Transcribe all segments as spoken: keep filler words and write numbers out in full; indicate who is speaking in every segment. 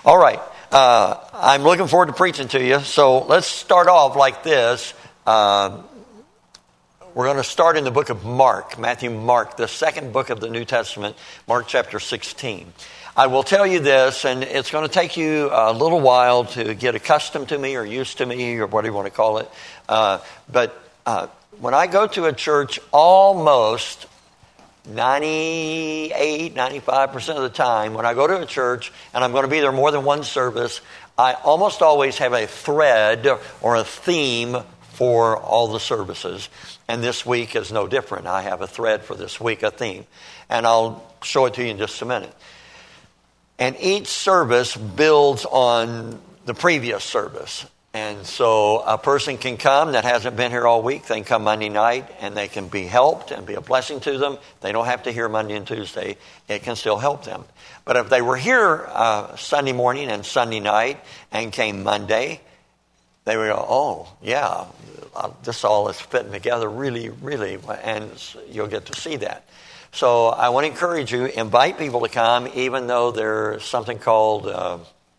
Speaker 1: All right. Uh, I'm looking forward to preaching to you. So let's start off like this. Uh, we're going to start in the book of Mark, Matthew, Mark, the second book of the New Testament, Mark chapter sixteen. I will tell you this, and it's going to take you a little while to get accustomed to me or used to me or whatever you want to call it. Uh, but uh, when I go to a church, almost ninety-eight, ninety-five percent of the time, when I go to a church and I'm going to be there more than one service, I almost always have a thread or a theme for all the services. And this week is no different. I have a thread for this week, a theme. And I'll show it to you in just a minute. And each service builds on the previous service. And so a person can come that hasn't been here all week. They can come Monday night and they can be helped and be a blessing to them. They don't have to hear Monday and Tuesday. It can still help them. But if they were here uh, Sunday morning and Sunday night and came Monday, they would go, oh, yeah, this all is fitting together really, really. And you'll get to see that. So I want to encourage you, invite people to come, even though there's something called uh,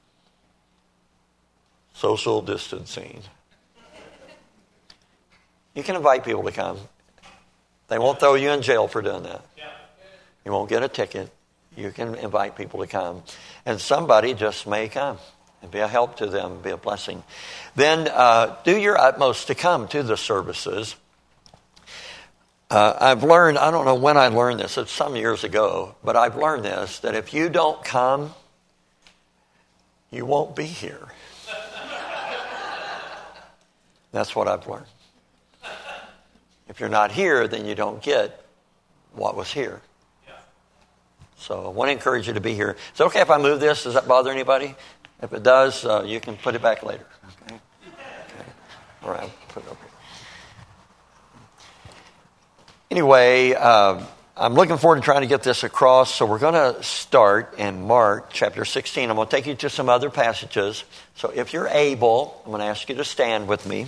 Speaker 1: social distancing. You can invite people to come. They won't throw you in jail for doing that. You won't get a ticket. You can invite people to come. And somebody just may come and be a help to them, be a blessing. Then uh, do your utmost to come to the services. Uh, I've learned, I don't know when I learned this, it's some years ago, but I've learned this, that if you don't come, you won't be here. That's what I've learned. If you're not here, then you don't get what was here. So I want to encourage you to be here. Is it okay if I move this? Does that bother anybody? If it does, uh, you can put it back later. Okay? Okay. All right, put it over here. Anyway, uh, I'm looking forward to trying to get this across. So we're going to start in Mark chapter sixteen. I'm going to take you to some other passages. So if you're able, I'm going to ask you to stand with me.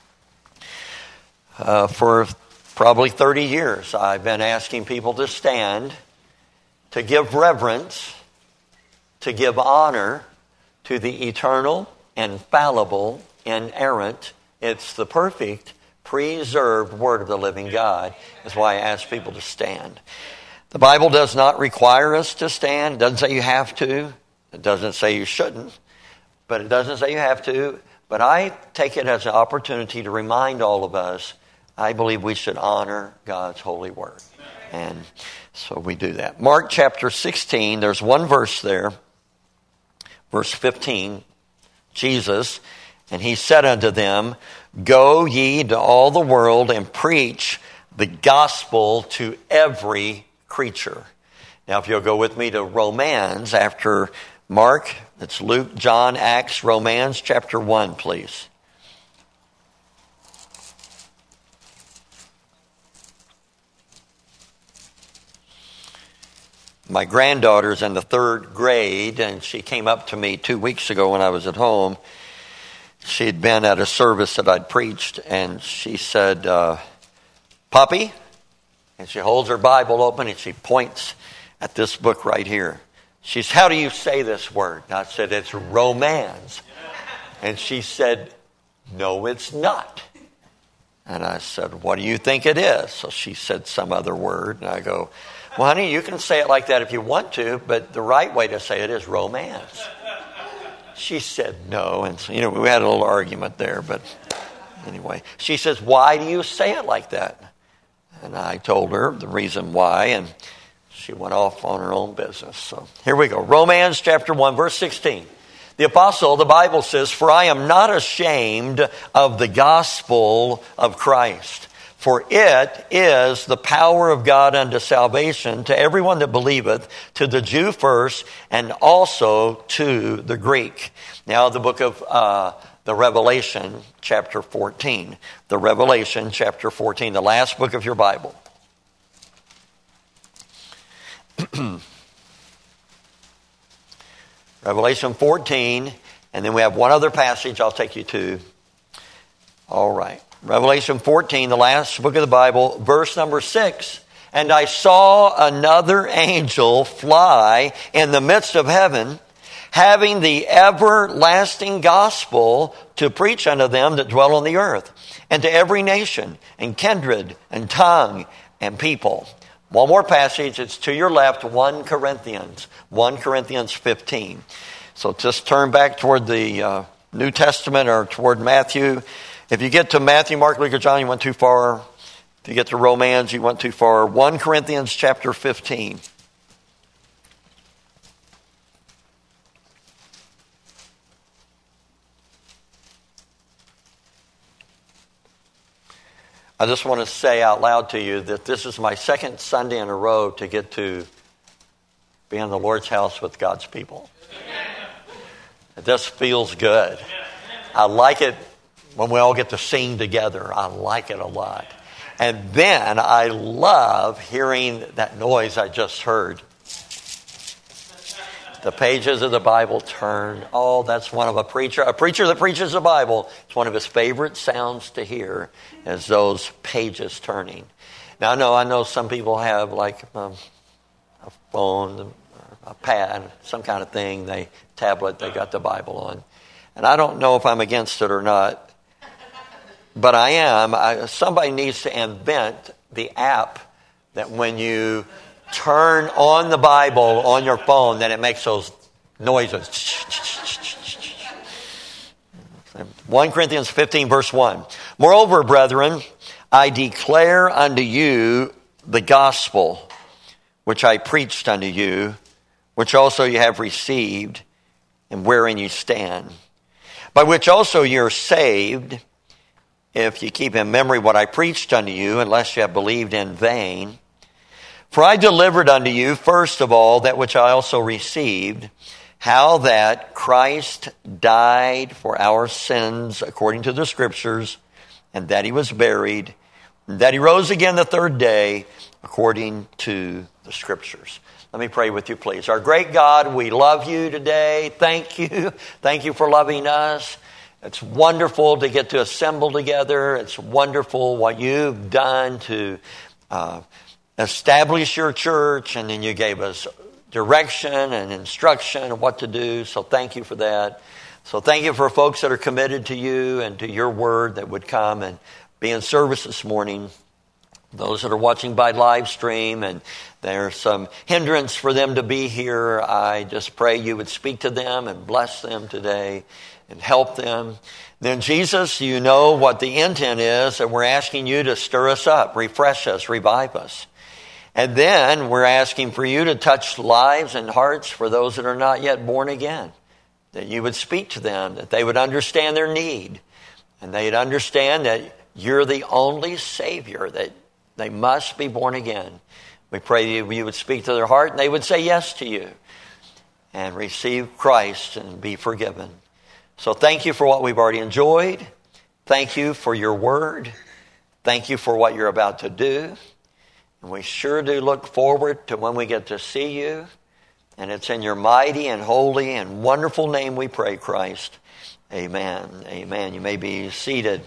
Speaker 1: Uh, for probably thirty years, I've been asking people to stand, to give reverence, to give honor to the eternal, infallible, inerrant, it's the perfect, preserved Word of the living God. That's why I ask people to stand. The Bible does not require us to stand. It doesn't say you have to. It doesn't say you shouldn't. But it doesn't say you have to. But I take it as an opportunity to remind all of us, I believe we should honor God's holy Word. And so we do that. Mark chapter sixteen, there's one verse there. Verse fifteen, Jesus, and he said unto them, go ye to all the world and preach the gospel to every creature. Now, if you'll go with me to Romans after Mark, it's Luke, John, Acts, Romans chapter one, please. My granddaughter's in the third grade, and she came up to me two weeks ago when I was at home. She'd been at a service that I'd preached, and she said, uh, Puppy, and she holds her Bible open, and she points at this book right here. She said, how do you say this word? And I said, it's Romans. And she said, no, it's not. And I said, what do you think it is? So she said some other word, and I go, well, honey, you can say it like that if you want to, but the right way to say it is romance. She said no, and so, you know, we had a little argument there, but anyway. She says, why do you say it like that? And I told her the reason why, and she went off on her own business. So here we go. Romans chapter one, verse sixteen. The apostle, the Bible says, for I am not ashamed of the gospel of Christ. For it is the power of God unto salvation to everyone that believeth, to the Jew first, and also to the Greek. Now the book of uh, the Revelation, chapter fourteen. The Revelation, chapter fourteen, the last book of your Bible. Revelation fourteen, and then we have one other passage I'll take you to. All right. Revelation fourteen, the last book of the Bible, verse number six. And I saw another angel fly in the midst of heaven, having the everlasting gospel to preach unto them that dwell on the earth, and to every nation, and kindred, and tongue, and people. One more passage, it's to your left, First Corinthians, First Corinthians fifteen. So just turn back toward the uh, New Testament or toward Matthew. If you get to Matthew, Mark, Luke, or John, you went too far. If you get to Romans, you went too far. First Corinthians chapter fifteen. I just want to say out loud to you that this is my second Sunday in a row to get to be in the Lord's house with God's people. It just feels good. I like it when we all get to sing together. I like it a lot. And then I love hearing that noise I just heard. The pages of the Bible turn. Oh, that's one of a preacher. A preacher that preaches the Bible. It's one of his favorite sounds to hear is those pages turning. Now, I know, I know some people have like um, a phone, a pad, some kind of thing, they tablet, they got the Bible on. And I don't know if I'm against it or not, but I am. I, somebody needs to invent the app that when you turn on the Bible on your phone, then it makes those noises. First Corinthians fifteen, verse one. Moreover, brethren, I declare unto you the gospel which I preached unto you, which also you have received, and wherein you stand, by which also you are saved, if you keep in memory what I preached unto you, unless you have believed in vain. For I delivered unto you, first of all, that which I also received, how that Christ died for our sins according to the Scriptures, and that he was buried, and that he rose again the third day according to the Scriptures. Let me pray with you, please. Our great God, we love you today. Thank you. Thank you for loving us. It's wonderful to get to assemble together. It's wonderful what you've done to uh, establish your church, and then you gave us direction and instruction of what to do. So thank you for that. So thank you for folks that are committed to you and to your word that would come and be in service this morning. Those that are watching by live stream and there's some hindrance for them to be here, I just pray you would speak to them and bless them today and help them. Then Jesus, you know what the intent is, and we're asking you to stir us up, refresh us, revive us. And then we're asking for you to touch lives and hearts for those that are not yet born again, that you would speak to them, that they would understand their need, and they'd understand that you're the only Savior, that they must be born again. We pray you, you would speak to their heart, and they would say yes to you and receive Christ and be forgiven. So thank you for what we've already enjoyed. Thank you for your word. Thank you for what you're about to do. And we sure do look forward to when we get to see you. And it's in your mighty and holy and wonderful name we pray, Christ. Amen. Amen. You may be seated.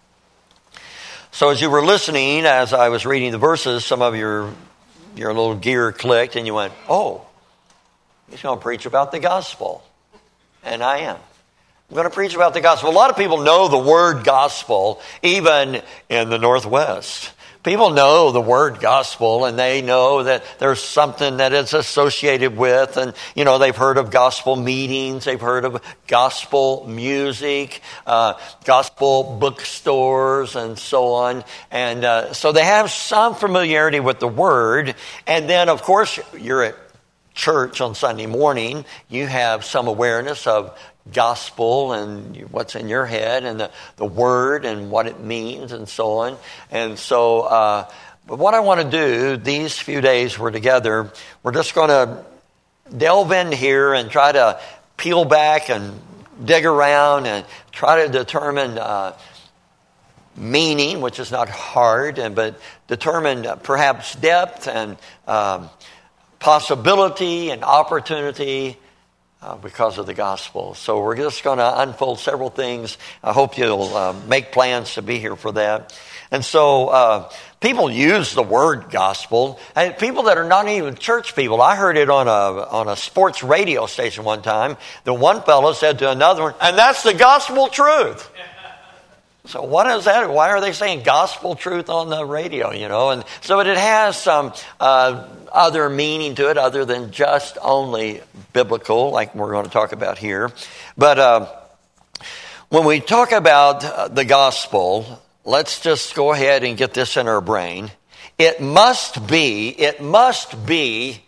Speaker 1: So as you were listening, as I was reading the verses, some of your, your little gear clicked and you went, oh, he's going to preach about the gospel. And I am. I'm going to preach about the gospel. A lot of people know the word gospel, even in the Northwest. People know the word gospel, and they know that there's something that it's associated with. And, you know, they've heard of gospel meetings. They've heard of gospel music, uh, gospel bookstores, and so on. And uh, so they have some familiarity with the word. And then, of course, you're at church on Sunday morning. You have some awareness of gospel and what's in your head and the, the word and what it means and so on. And so uh, but what I want to do, these few days we're together, we're just going to delve in here and try to peel back and dig around and try to determine uh, meaning, which is not hard, and but determine uh, perhaps depth and um, possibility and opportunity uh, because of the gospel. So we're just going to unfold several things. I hope you'll uh, make plans to be here for that. And so uh, people use the word gospel. And people that are not even church people. I heard it on a on a sports radio station one time. The one fellow said to another one, and that's the gospel truth. So what is that? Why are they saying gospel truth on the radio, you know? And so it has some uh, other meaning to it other than just only biblical, like we're going to talk about here. But uh, when we talk about the gospel, let's just go ahead and get this in our brain. It must be, it must be,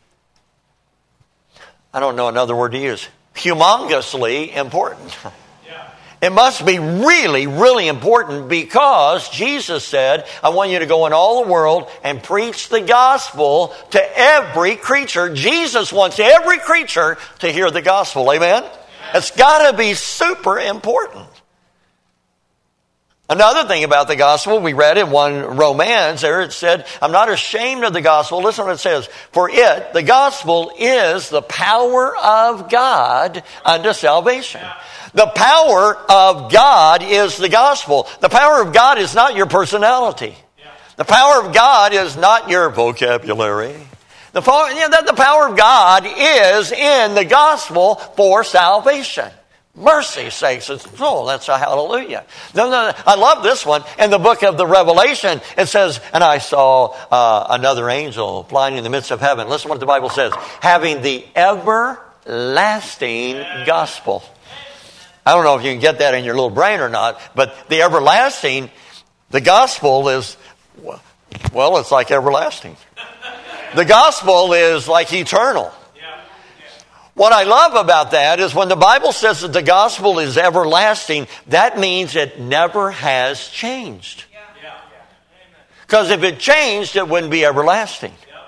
Speaker 1: I don't know another word to use, humongously important. It must be really, really important because Jesus said, I want you to go in all the world and preach the gospel to every creature. Jesus wants every creature to hear the gospel. Amen? It's got to be super important. Another thing about the gospel, we read in one Romans there, it said, I'm not ashamed of the gospel. Listen to what it says. For it, the gospel is the power of God unto salvation. The power of God is the gospel. The power of God is not your personality. The power of God is not your vocabulary. The power, you know, the power of God is in the gospel for salvation. Mercy's sakes. Oh, that's a hallelujah. No, no, I love this one. In the book of the Revelation, it says, and I saw uh, another angel flying in the midst of heaven. Listen to what the Bible says. Having the everlasting gospel. I don't know if you can get that in your little brain or not, but the everlasting, the gospel is, well, it's like everlasting. The gospel is like eternal. What I love about that is when the Bible says that the gospel is everlasting, that means it never has changed. Because if it changed, it wouldn't be everlasting.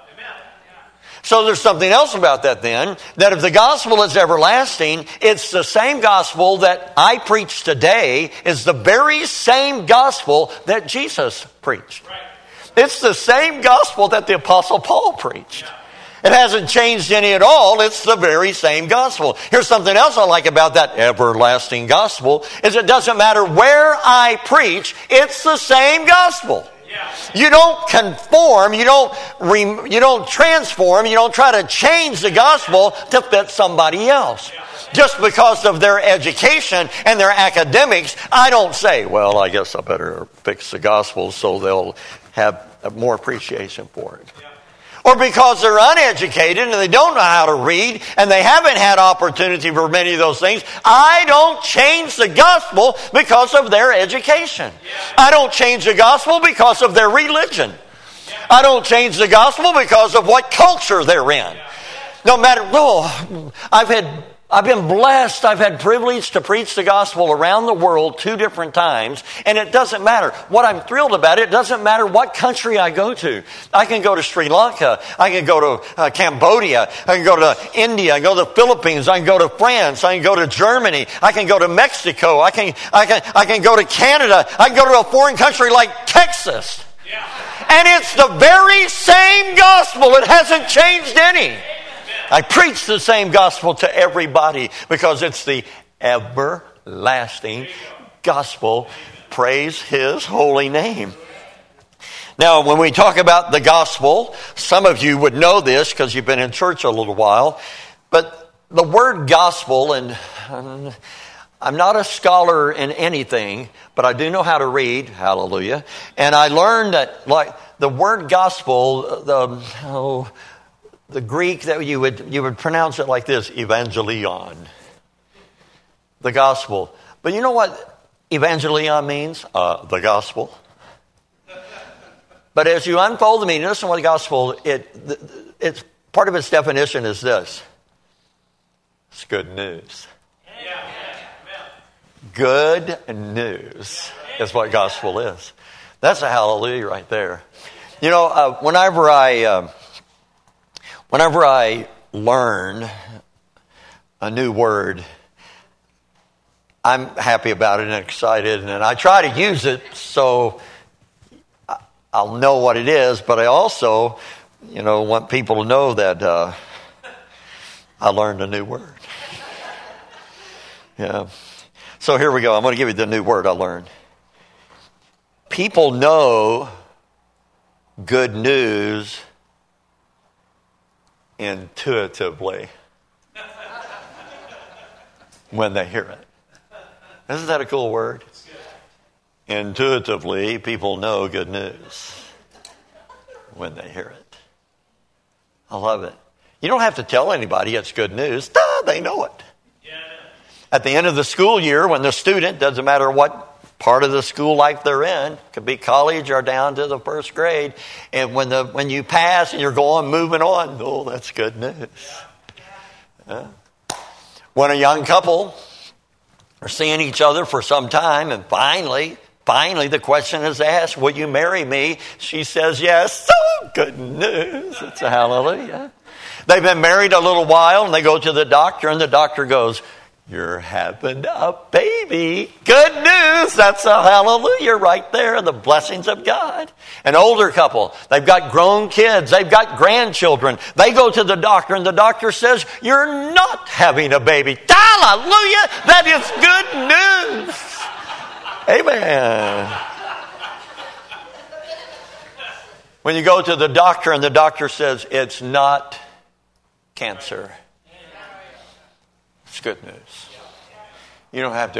Speaker 1: So there's something else about that then, that if the gospel is everlasting, it's the same gospel that I preach today is the very same gospel that Jesus preached. Right. It's the same gospel that the Apostle Paul preached. Yeah. It hasn't changed any at all. It's the very same gospel. Here's something else I like about that everlasting gospel, is it doesn't matter where I preach, it's the same gospel. You don't conform, you don't re, you don't transform, you don't try to change the gospel to fit somebody else. Just because of their education and their academics, I don't say, well, I guess I better fix the gospel so they'll have more appreciation for it. Or because they're uneducated and they don't know how to read and they haven't had opportunity for many of those things, I don't change the gospel because of their education. I don't change the gospel because of their religion. I don't change the gospel because of what culture they're in. No matter, oh, I've had... I've been blessed. I've had privilege to preach the gospel around the world two different times, and it doesn't matter. What I'm thrilled about, it doesn't matter what country I go to. I can go to Sri Lanka. I can go to uh, Cambodia. I can go to India. I can go to the Philippines. I can go to France. I can go to Germany. I can go to Mexico. I can, I can, I can go to Canada. I can go to a foreign country like Texas. Yeah. And it's the very same gospel. It hasn't changed any. I preach the same gospel to everybody because it's the everlasting gospel. Praise His holy name. Now, when we talk about the gospel, some of you would know this because you've been in church a little while, but the word gospel, and I'm not a scholar in anything, but I do know how to read, hallelujah, and I learned that like the word gospel, the... Oh, The Greek, that you would you would pronounce it like this, evangelion. The gospel. But you know what evangelion means? Uh, the gospel. But as you unfold the meaning, listen to what the gospel, it, it's, part of its definition is this. It's good news. Good news is what gospel is. That's a hallelujah right there. You know, uh, whenever I... Uh, Whenever I learn a new word, I'm happy about it and excited, and I try to use it so I'll know what it is, but I also, you know, want people to know that uh, I learned a new word. Yeah. So here we go. I'm going to give you the new word I learned. People know good news intuitively when they hear it. Isn't that a cool word? Intuitively, people know good news when they hear it. I love it. You don't have to tell anybody it's good news. Duh, they know it. At the end of the school year, when the student, doesn't matter what part of the school life they're in, could be college or down to the first grade, and when the when you pass and you're going, moving on, oh, that's good news. Yeah. When a young couple are seeing each other for some time, and finally, finally the question is asked, will you marry me? She says yes. Oh, good news. It's a hallelujah. They've been married a little while, and they go to the doctor, and the doctor goes, you're having a baby. Good news. That's a hallelujah right there. The blessings of God. An older couple, they've got grown kids. They've got grandchildren. They go to the doctor, and the doctor says, you're not having a baby. Hallelujah. That is good news. Amen. When you go to the doctor, and the doctor says, it's not cancer. It's good news. You don't have to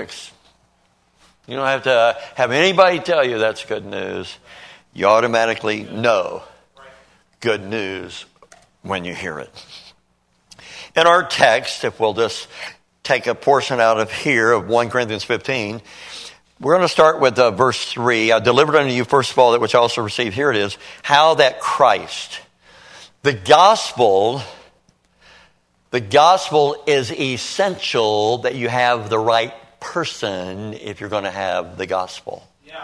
Speaker 1: you don't have to have anybody tell you that's good news. You automatically know good news when you hear it. In our text, if we'll just take a portion out of here of First Corinthians fifteen, we're going to start with uh, verse three. I delivered unto you first of all that which I also received. Here it is. How that Christ, the gospel... The gospel is essential that you have the right person if you're going to have the gospel. Yeah.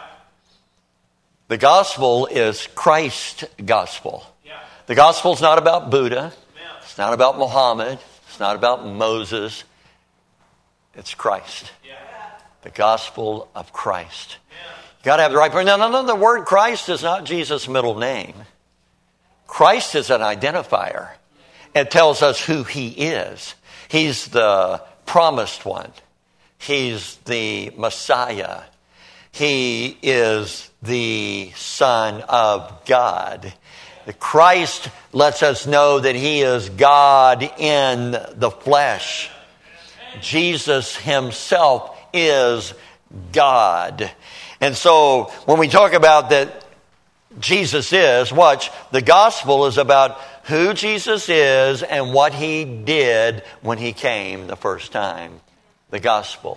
Speaker 1: The gospel is Christ's gospel. Yeah. The gospel is not about Buddha. Yeah. It's not about Muhammad. It's not about Moses. It's Christ. Yeah. The gospel of Christ. Yeah. You got to have the right person. Now, no, no, the word Christ is not Jesus' middle name. Christ is an identifier. It tells us who he is. He's the promised one. He's the Messiah. He is the Son of God. The Christ lets us know that he is God in the flesh. Jesus himself is God. And so when we talk about that Jesus is, watch, the gospel is about who Jesus is and what he did when he came the first time. The gospel.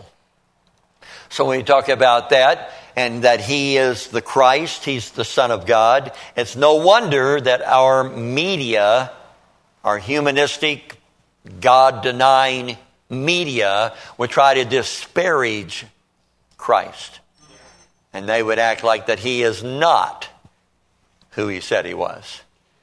Speaker 1: So when we talk about that and that he is the Christ, he's the Son of God, it's no wonder that our media, our humanistic, God-denying media would try to disparage Christ. And they would act like that he is not who he said he was.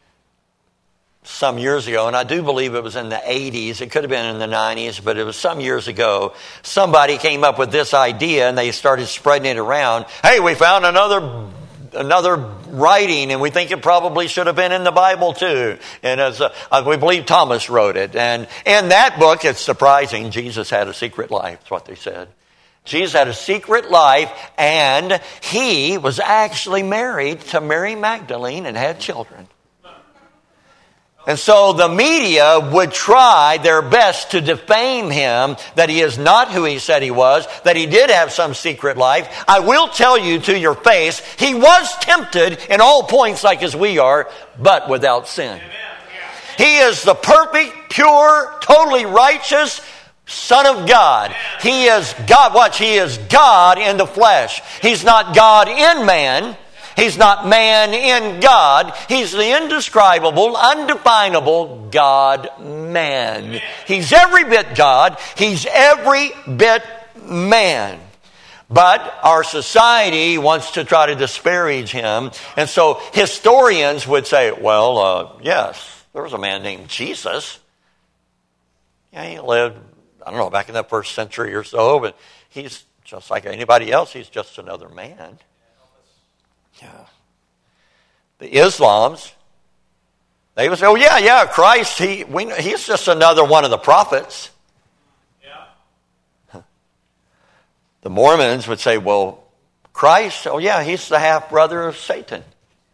Speaker 1: Some years ago, and I do believe it was in the eighties, it could have been in the nineties, but it was some years ago, somebody came up with this idea and they started spreading it around. Hey, we found another another writing and we think it probably should have been in the Bible too. And as a, we believe Thomas wrote it. And in that book, it's surprising, Jesus had a secret life, that's what they said. Jesus had a secret life, and he was actually married to Mary Magdalene and had children. And so the media would try their best to defame him, that he is not who he said he was, that he did have some secret life. I will tell you to your face, he was tempted in all points like as we are, but without sin. He is the perfect, pure, totally righteous Son of God. He is God. Watch, he is God in the flesh. He's not God in man. He's not man in God. He's the indescribable, undefinable God-man. He's every bit God. He's every bit man. But our society wants to try to disparage him. And so historians would say, well, uh, yes, there was a man named Jesus. Yeah, he lived, I don't know, back in the first century or so, but he's just like anybody else. He's just another man. Yeah. The Islams, they would say, oh yeah, yeah, Christ, he, we, he's just another one of the prophets. Yeah. The Mormons would say, well, Christ, oh yeah, he's the half-brother of Satan.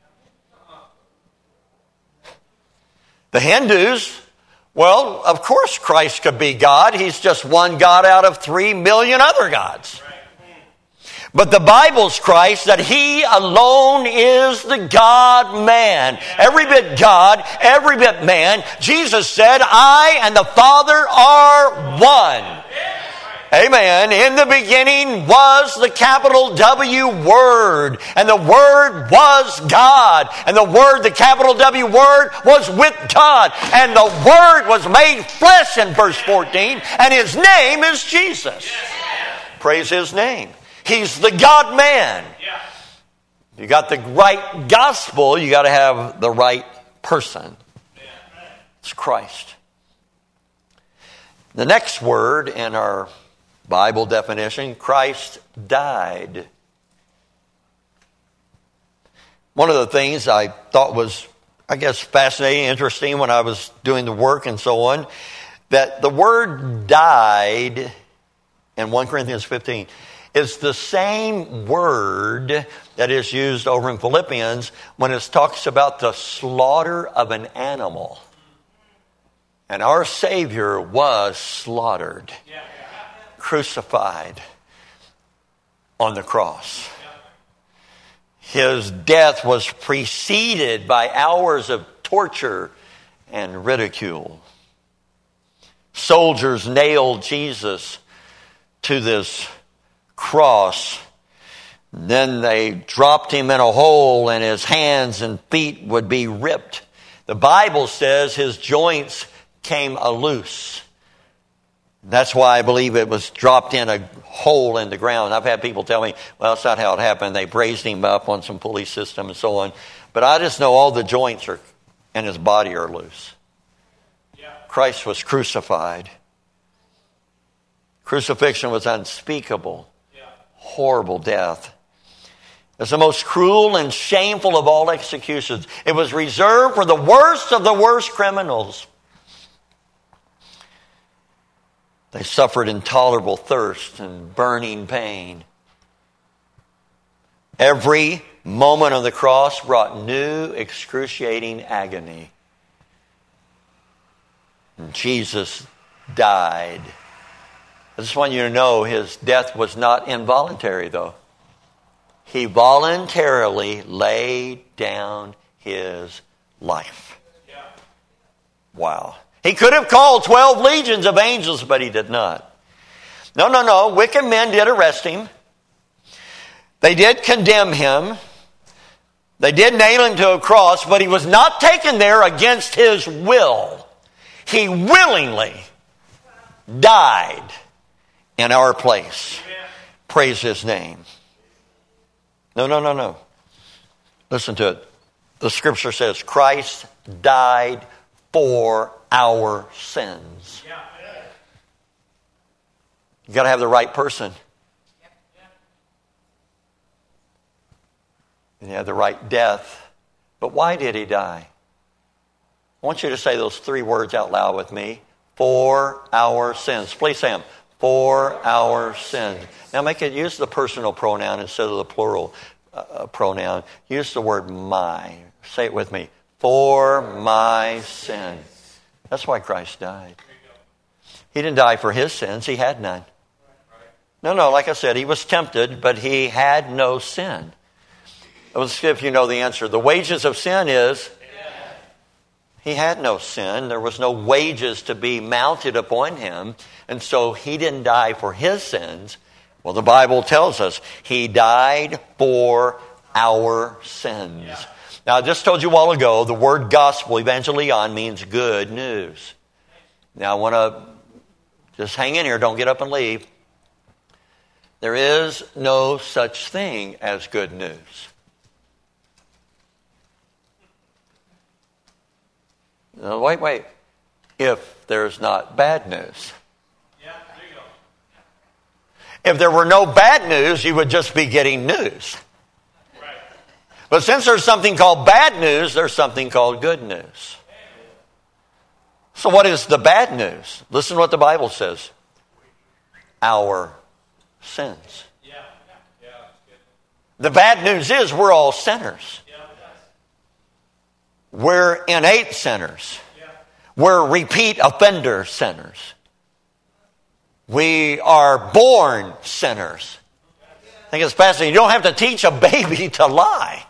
Speaker 1: The Hindus, well, of course Christ could be God. He's just one God out of three million other gods. But the Bible's Christ, that He alone is the God-man. Every bit God, every bit man. Jesus said, I and the Father are one. Amen. In the beginning was the capital W Word, and the Word was God, and the Word, the capital W Word, was with God, and the Word was made flesh in verse fourteen, and His name is Jesus. Praise His name. He's the God-man. You got the right gospel, you got to have the right person. It's Christ. The next word in our Bible definition, Christ died. One of the things I thought was, I guess, fascinating, interesting when I was doing the work and so on, that the word died in First Corinthians fifteen is the same word that is used over in Philippians when it talks about the slaughter of an animal. And our Savior was slaughtered, crucified on the cross. His death was preceded by hours of torture and ridicule. Soldiers nailed Jesus to this cross. Then they dropped him in a hole, and his hands and feet would be ripped. The Bible says his joints came loose. That's why I believe it was dropped in a hole in the ground. I've had people tell me, well, that's not how it happened. They raised him up on some pulley system and so on. But I just know all the joints are in his body are loose. Yeah. Christ was crucified. Crucifixion was unspeakable. Yeah. Horrible death. It's the most cruel and shameful of all executions. It was reserved for the worst of the worst criminals. They suffered intolerable thirst and burning pain. Every moment on the cross brought new excruciating agony. And Jesus died. I just want you to know his death was not involuntary, though. He voluntarily laid down his life. Wow. He could have called twelve legions of angels, but he did not. No, no, no. Wicked men did arrest him. They did condemn him. They did nail him to a cross, but he was not taken there against his will. He willingly died in our place. Praise his name. No, no, no, no. Listen to it. The scripture says Christ died for our sins. You got to have the right person. And you have the right death. But why did he die? I want you to say those three words out loud with me. For our sins. Please say them. For our sins. Now make it, use the personal pronoun instead of the plural uh, pronoun. Use the word my. Say it with me. For my sin. That's why Christ died. He didn't die for his sins. He had none. No, no, like I said, he was tempted, but he had no sin. Let's see if you know the answer. The wages of sin is he had no sin. There was no wages to be mounted upon him. And so he didn't die for his sins. Well, the Bible tells us he died for our sins. Yeah. Now, I just told you a while ago, the word gospel, evangelion, means good news. Now, I want to just hang in here. Don't get up and leave. There is no such thing as good news. No, wait, wait. If there's not bad news. Yeah, there you go. If there were no bad news, you would just be getting news. Right. But since there's something called bad news, there's something called good news. So what is the bad news? Listen to what the Bible says. Our sins. The bad news is we're all sinners. We're innate sinners. We're repeat offender sinners. We are born sinners. I think it's fascinating. You don't have to teach a baby to lie.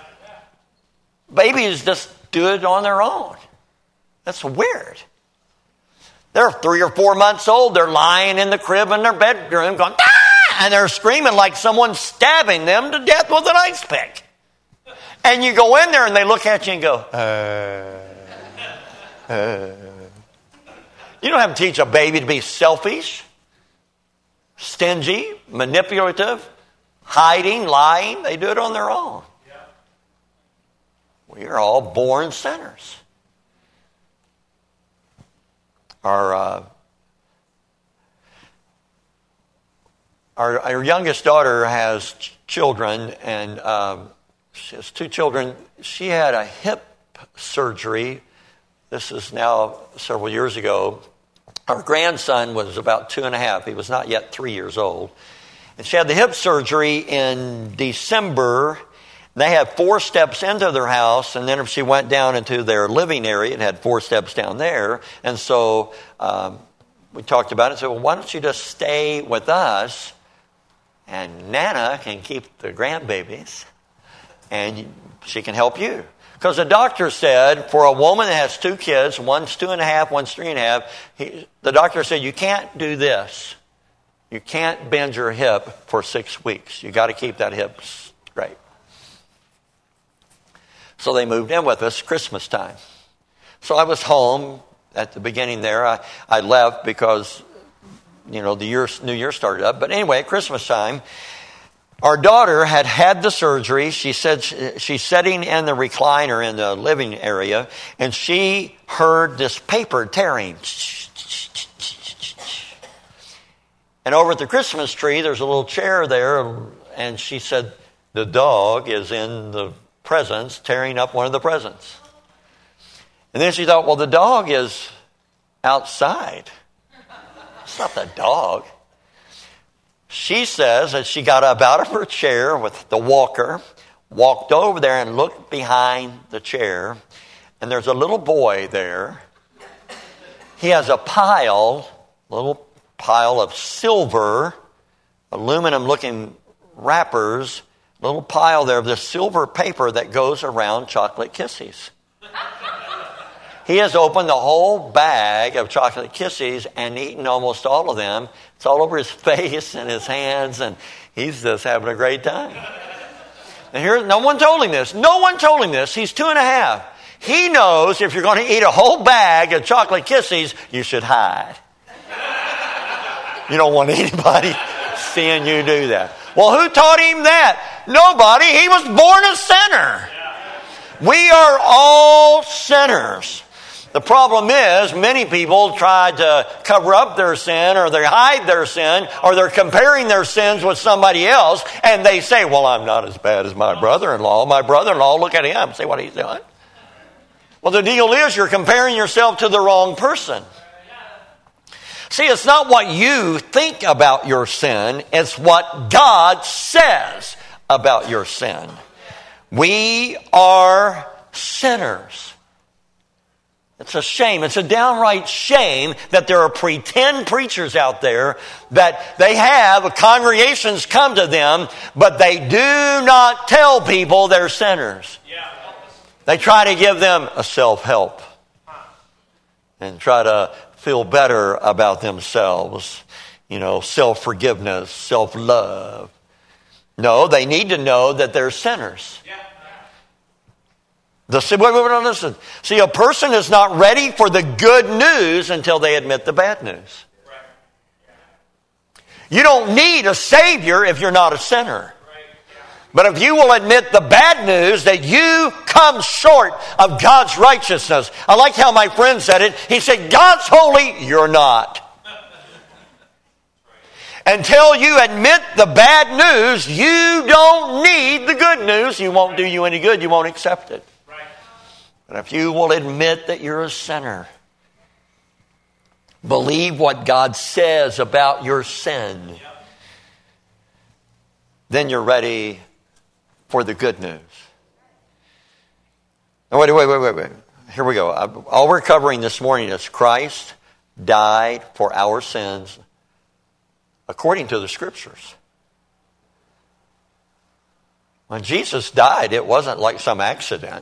Speaker 1: Babies just do it on their own. That's weird. They're three or four months old. They're lying in the crib in their bedroom going, ah! And they're screaming like someone's stabbing them to death with an ice pick. And you go in there and they look at you and go, uh, uh. You don't have to teach a baby to be selfish, stingy, manipulative, hiding, lying. They do it on their own. We are all born sinners. Our, uh, our our youngest daughter has ch- children, and um, she has two children. She had a hip surgery. This is now several years ago. Our grandson was about two and a half. He was not yet three years old. And she had the hip surgery in December. They had four steps into their house, and then if she went down into their living area, it had four steps down there. And so um, we talked about it and said, well, why don't you just stay with us, and Nana can keep the grandbabies, and she can help you. Because the doctor said, for a woman that has two kids, one's two and a half, one's three and a half, he, the doctor said, you can't do this. You can't bend your hip for six weeks. You got to keep that hip straight. So they moved in with us Christmas time. So I was home at the beginning there. I, I left because, you know, the year, new year started up. But anyway, at Christmas time, our daughter had had the surgery. She said she, she's sitting in the recliner in the living area, and she heard this paper tearing. And over at the Christmas tree, there's a little chair there, and she said, the dog is in the presents tearing up one of the presents. And then she thought, well, the dog is outside. It's not the dog. She says that she got up out of her chair with the walker, walked over there and looked behind the chair, and there's a little boy there. He has a pile, a little pile of silver, aluminum-looking wrappers, little pile there of this silver paper that goes around chocolate kisses. He has opened the whole bag of chocolate kisses and eaten almost all of them. It's all over his face and his hands, and he's just having a great time. And here, no one told him this. No one told him this. He's two and a half. He knows if you're going to eat a whole bag of chocolate kisses, you should hide. You don't want anybody seeing you do that. Well, who taught him that? Nobody. He was born a sinner. We are all sinners. The problem is many people try to cover up their sin, or they hide their sin, or they're comparing their sins with somebody else, and they say, well, I'm not as bad as my brother-in-law. My brother-in-law, look at him. See what he's doing? Well, the deal is you're comparing yourself to the wrong person. See, it's not what you think about your sin. It's what God says about your sin. We are sinners. It's a shame. It's a downright shame that there are pretend preachers out there that they have congregations come to them, but they do not tell people they're sinners. They try to give them a self-help and try to feel better about themselves. You know, self-forgiveness, self-love. No, they need to know that they're sinners. The, wait, wait, wait, listen. See, a person is not ready for the good news until they admit the bad news. You don't need a Savior if you're not a sinner. But if you will admit the bad news that you come short of God's righteousness. I like how my friend said it. He said, God's holy, you're not. Until you admit the bad news, you don't need the good news. You won't do you any good. You won't accept it. But if you will admit that you're a sinner, believe what God says about your sin, then you're ready for the good news. Now, wait, wait, wait, wait, wait. Here we go. All we're covering this morning is Christ died for our sins according to the Scriptures. When Jesus died, it wasn't like some accident.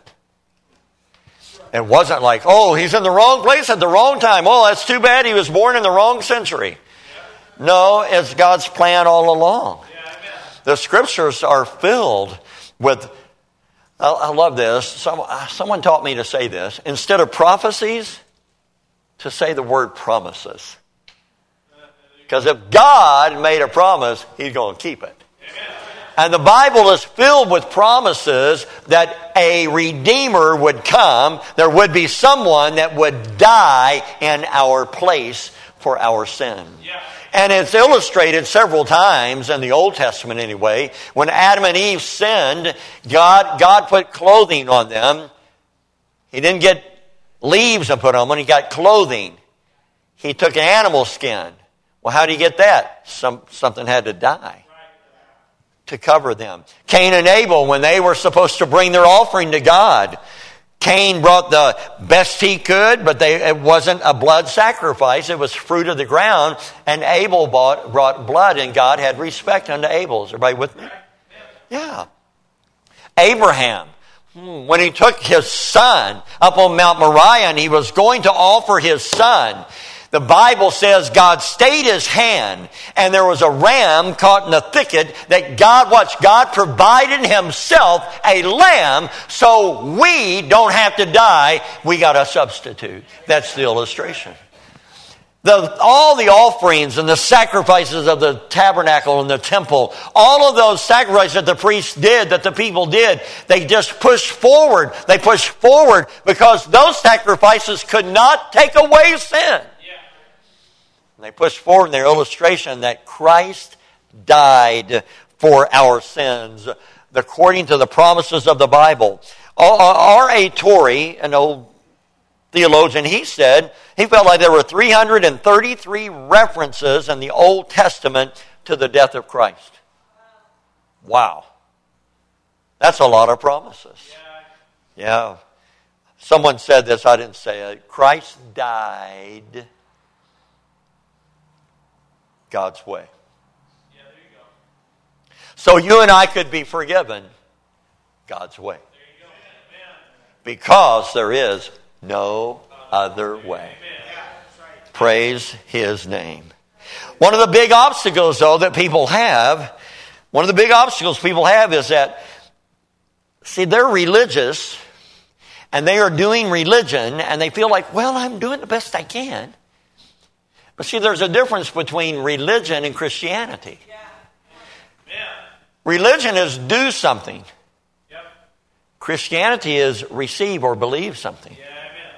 Speaker 1: It wasn't like, oh, he's in the wrong place at the wrong time. Oh, that's too bad he was born in the wrong century. No, it's God's plan all along. The Scriptures are filled with, I, I love this. Some, someone taught me to say this. Instead of prophecies, to say the word promises. Because if God made a promise, he's going to keep it. And the Bible is filled with promises that a Redeemer would come. There would be someone that would die in our place for our sin. Yeah. And it's illustrated several times in the Old Testament anyway. When Adam and Eve sinned, God, God put clothing on them. He didn't get leaves and put on them. He got clothing. He took an animal skin. Well, how do you get that? Some, something had to die to cover them. Cain and Abel, when they were supposed to bring their offering to God, Cain brought the best he could, but they, it wasn't a blood sacrifice. It was fruit of the ground. And Abel bought, brought blood, and God had respect unto Abel. Is everybody with me? Yeah. Abraham, when he took his son up on Mount Moriah and he was going to offer his son, the Bible says God stayed his hand, and there was a ram caught in the thicket that God watched. God provided himself a lamb so we don't have to die. We got a substitute. That's the illustration. The, all the offerings and the sacrifices of the tabernacle and the temple, all of those sacrifices that the priests did, that the people did, they just pushed forward. They pushed forward because those sacrifices could not take away sin. And they pushed forward in their illustration that Christ died for our sins according to the promises of the Bible. R A Torrey, an old theologian, he said he felt like there were three hundred thirty-three references in the Old Testament to the death of Christ. Wow. That's a lot of promises. Yeah. Someone said this, I didn't say it. Christ died God's way. Yeah, there you go. So you and I could be forgiven God's way. There you go. Because there is no other way. Praise His name. One of the big obstacles, though, that people have, one of the big obstacles people have is that, see, they're religious, and they are doing religion, and they feel like, well, I'm doing the best I can. But see, there's a difference between religion and Christianity. Yeah. Yeah. Religion is do something. Yep. Christianity is receive or believe something. Yeah, amen.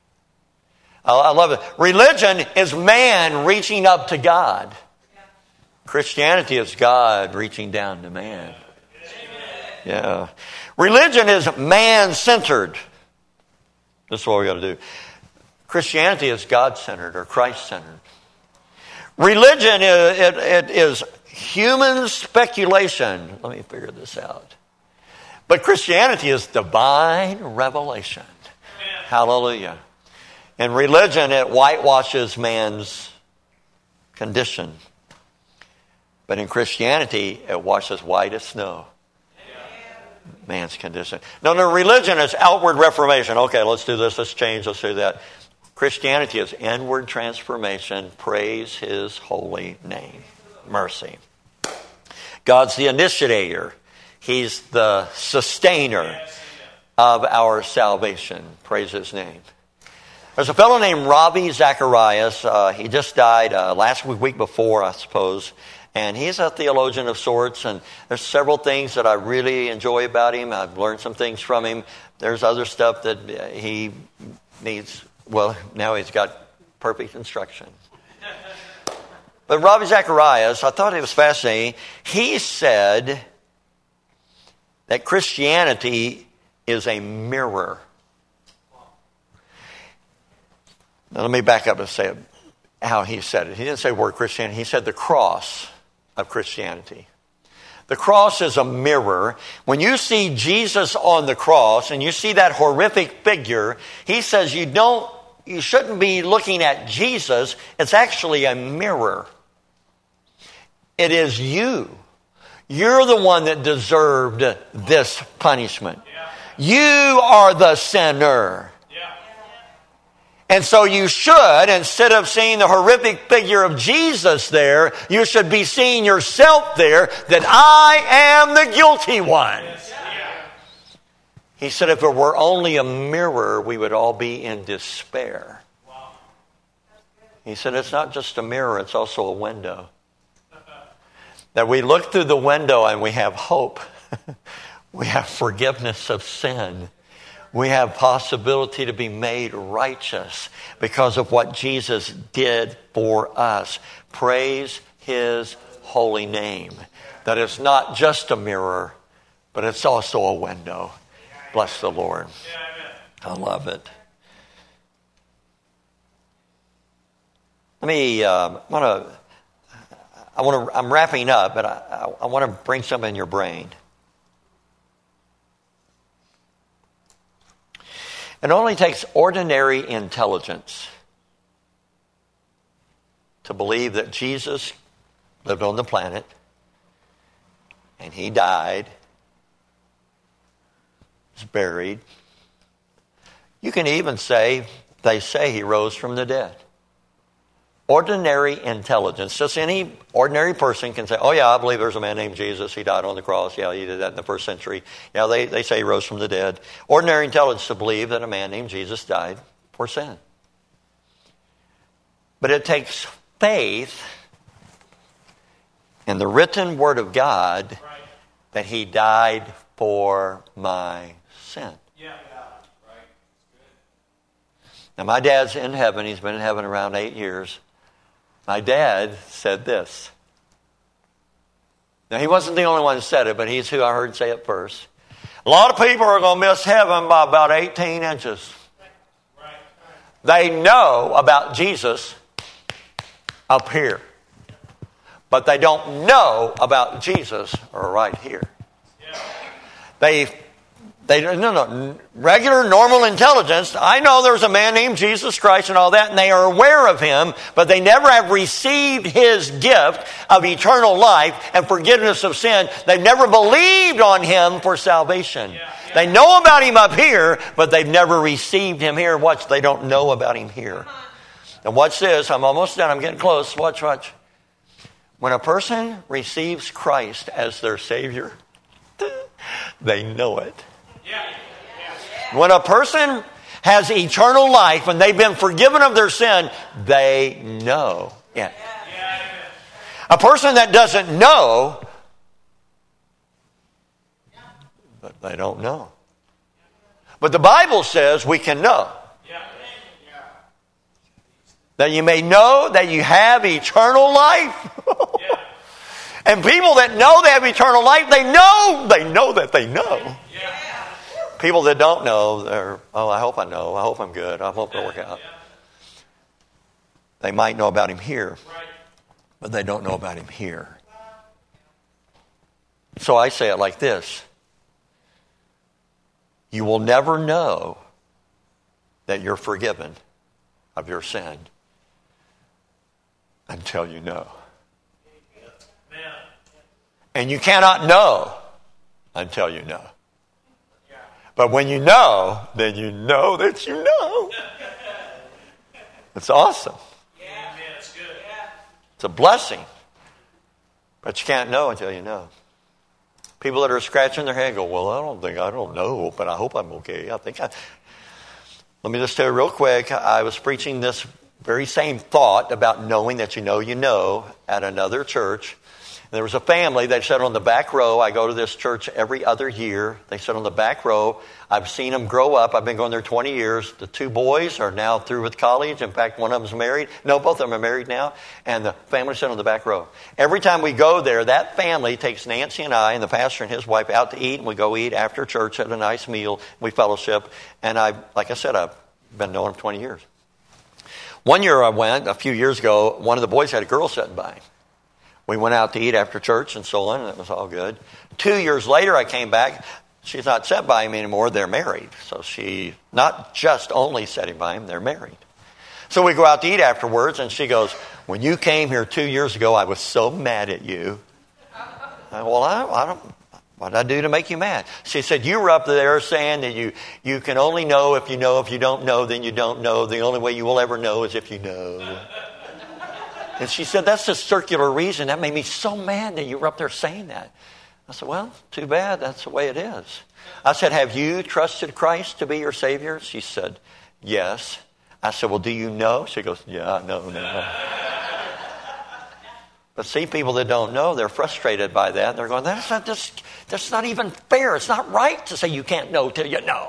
Speaker 1: I, I love it. Religion is man reaching up to God. Yeah. Christianity is God reaching down to man. Amen. Yeah. Religion is man-centered. This is what we got to do. Christianity is God-centered or Christ-centered. Religion is, it, it is human speculation. Let me figure this out. But Christianity is divine revelation. Amen. Hallelujah. In religion, it whitewashes man's condition. But in Christianity, it washes white as snow. Man's condition. No, no, religion is outward reformation. Okay, let's do this, let's change, let's do that. Christianity is inward transformation. Praise His holy name. Mercy. God's the initiator. He's the sustainer of our salvation. Praise His name. There's a fellow named Ravi Zacharias. Uh, he just died uh, last week, week before, I suppose. And he's a theologian of sorts. And there's several things that I really enjoy about him. I've learned some things from him. There's other stuff that he needs. Well, now he's got perfect instruction. But Ravi Zacharias, I thought it was fascinating. He said that Christianity is a mirror. Now let me back up and say how he said it. He didn't say the word Christianity. He said the cross of Christianity. The cross is a mirror. When you see Jesus on the cross and you see that horrific figure, he says you don't, you shouldn't be looking at Jesus. It's actually a mirror. It is you. You're the one that deserved this punishment. You are the sinner. And so you should, instead of seeing the horrific figure of Jesus there, you should be seeing yourself there, that I am the guilty one. He said if it were only a mirror, we would all be in despair. He said it's not just a mirror, it's also a window. That we look through the window and we have hope. We have forgiveness of sin. We have possibility to be made righteous because of what Jesus did for us. Praise his holy name. That it's not just a mirror, but it's also a window. Bless the Lord. I love it. Let me, uh, I want to, I want to, I'm wrapping up, but I, I want to bring something in your brain. It only takes ordinary intelligence to believe that Jesus lived on the planet and he died, was buried. You can even say, they say he rose from the dead. Ordinary intelligence. Just any ordinary person can say, oh yeah, I believe there's a man named Jesus. He died on the cross. Yeah, he did that in the first century. Yeah, they, they say he rose from the dead. Ordinary intelligence to believe that a man named Jesus died for sin. But it takes faith in the written word of God that he died for my sin.
Speaker 2: Yeah. Right.
Speaker 1: Now my dad's in heaven. He's been in heaven around eight years. My dad said this. Now, he wasn't the only one who said it, but he's who I heard say it first. A lot of people are going to miss heaven by about eighteen inches. They know about Jesus up here, but they don't know about Jesus right here. They They no no regular normal intelligence. I know there's a man named Jesus Christ and all that, and they are aware of him, but they never have received his gift of eternal life and forgiveness of sin. They've never believed on him for salvation. Yeah, yeah. They know about him up here, but they've never received him here. Watch, they don't know about him here. And watch this. I'm almost done. I'm getting close. Watch, watch. When a person receives Christ as their Savior, they know it. When a person has eternal life and they've been forgiven of their sin, they know it. A person that doesn't know, but they don't know. But the Bible says we can know. That you may know that you have eternal life. And people that know they have eternal life, they know, they know that they know. People that don't know, they're, oh, I hope I know. I hope I'm good. I hope it'll work out. They might know about him here, but they don't know about him here. So I say it like this. You will never know that you're forgiven of your sin until you know. And you cannot know until you know. But when you know, then you know that you know. It's awesome. It's a blessing. But you can't know until you know. People that are scratching their head go, well, I don't think, I don't know, but I hope I'm okay. I think I... Let me just tell you real quick. I was preaching this very same thought about knowing that you know you know at another church. There was a family, they sat on the back row. I go to this church every other year. They sat on the back row. I've seen them grow up. I've been going there twenty years. The two boys are now through with college. In fact, one of them's married. No, both of them are married now. And the family sat on the back row. Every time we go there, that family takes Nancy and I and the pastor and his wife out to eat. And we go eat after church at a nice meal. We fellowship. And I, like I said, I've been knowing them twenty years. One year I went, a few years ago, one of the boys had a girl sitting by him. We went out to eat after church and so on, and it was all good. Two years later, I came back. She's not sent by him anymore. They're married. So she not just only sitting by him, they're married. So we go out to eat afterwards, and she goes, when you came here two years ago, I was so mad at you. I, well, I, I don't... What did I do to make you mad? She said, you were up there saying that you, you can only know if you know. If you don't know, then you don't know. The only way you will ever know is if you know. And she said, that's a circular reason. That made me so mad that you were up there saying that. I said, well, too bad. That's the way it is. I said, have you trusted Christ to be your Savior? She said, yes. I said, well, do you know? She goes, yeah, no, no. But see, people that don't know, they're frustrated by that. They're going, that's not just, that's not even fair. It's not right to say you can't know till you know.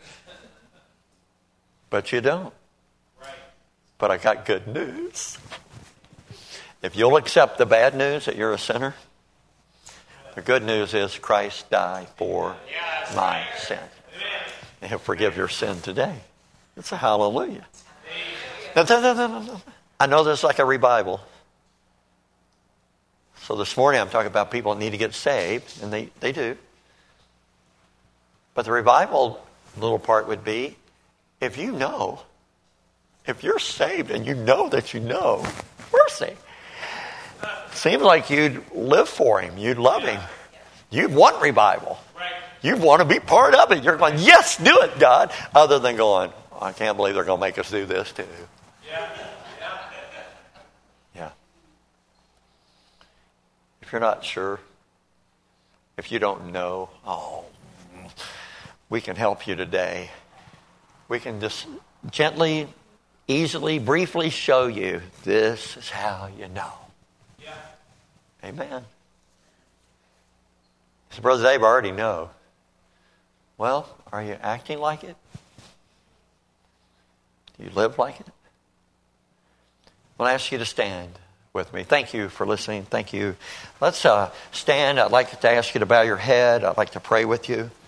Speaker 1: But you don't. Right. But I got good news. If you'll accept the bad news that you're a sinner, the good news is Christ died for yes. my sin. And He'll forgive your sin today. It's a hallelujah. No, no, no, no, no. I know this is like a revival. So this morning I'm talking about people that need to get saved, and they, they do. But the revival little part would be, if you know, if you're saved and you know that you know, mercy. Seems like you'd live for Him. You'd love Him. You'd want revival. You want to be part of it. You're going, yes, do it, God. Other than going, I can't believe they're going to make us do this too. Yeah. Yeah. If you're not sure, if you don't know, oh, we can help you today. We can just gently, easily, briefly show you this is how you know. Yeah. Amen. So, Brother Dave, I already know. Well, are you acting like it? Do you live like it? Well, I ask you to stand with me. Thank you for listening. Thank you. Let's uh, stand. I'd like to ask you to bow your head. I'd like to pray with you.